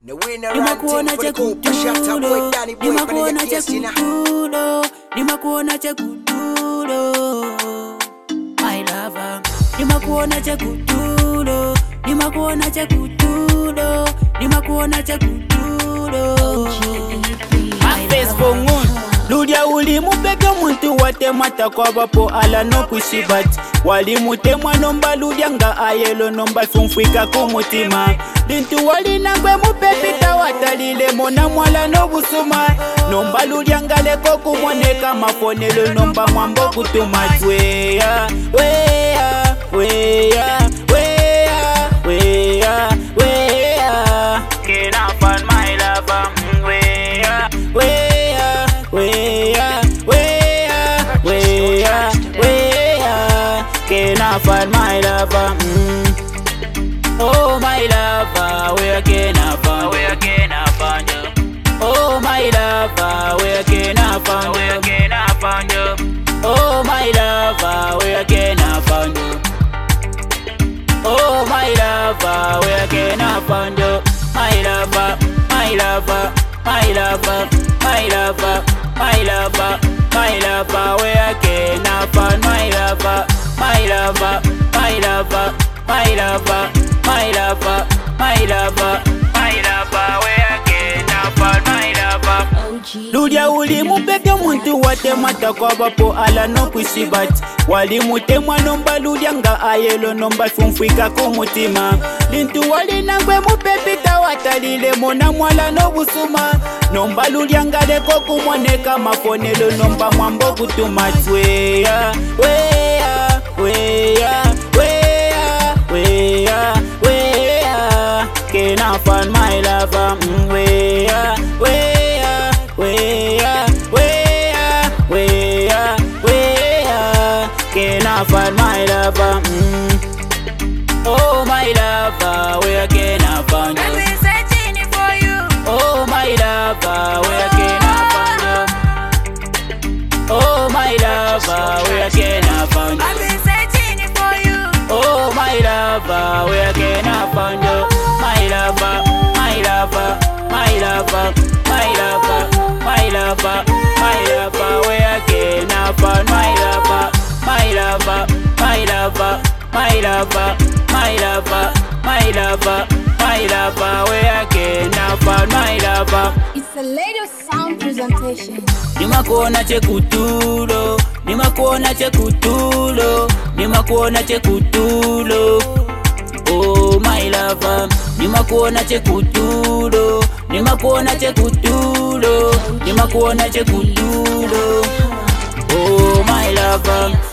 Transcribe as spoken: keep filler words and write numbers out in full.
Nimakuona chekutulo, nimakuona chekutulo, nimakuona chekutulo, my lover. Nimakuona chekutulo, nimakuona chekutulo, nimakuona chekutulo. Afespo ngun Ludia uli mubeke muntu wate mata kwa bapo ala no kushibat. Wali mutemwa nomba ludia nga ayelo nomba funfwika kumutima. Dintu wali nangwe mupepita watalile mona mwala no busuma. Nomba ludia nga leko kumoneka mafonelo nomba mwambo kutumat. Weya, weya, weya, weya, weya, weya. Can I find my lover? Weya, weya, weya, weya, weya, weya. Can I find my lover? Mm. Oh my lover, where can I find? Where can I find you? Oh my lover, where can I find? Where can I find you? Oh my lover, where can I find you? Oh my lover, where can I find you? My lover, my lover, my lover, my lover, my lover, my lover, where can I find my lover? My lover, my lover, my lover, my lover, my lover, my lover, where can I find my lover? Ludia uli mupeke muntu wate mata kwa bapo ala no kushibat. Wali mutemwa nomba ludia nga ayelo nomba funfwika kumutima. Lintu wali nangwe mupepita watalile mona mwala no busuma. Nomba ludia nga leko kumoneka mafonelo nomba mwambo kutumat. Weya, weya, weya, weya, weya, weya. Can I find my lover? Mm, weya, weya, weya, weya, weya, weya. Can I find my lover? Mm. Oh my lover, where can I find you? I've been searching for you. Oh my lover, where can I find you? Oh my lover, where can I find I've you? been searching for you. Oh my lover, where can I find you? My lover, my lover, my lover, my lover, my lover, my lover, where can I find my lover? My lover, my lover, my lover, my lover, my lover, my lover, where can I find my lover? It's a Lady Sound presentation. Nimakuona chekutulo, nimakuona chekutulo, nimakuona chekutulo. Oh my lover, nimakuona chekutulo, nimakuona chekutulo, nimakuona chekutulo. Oh my lover.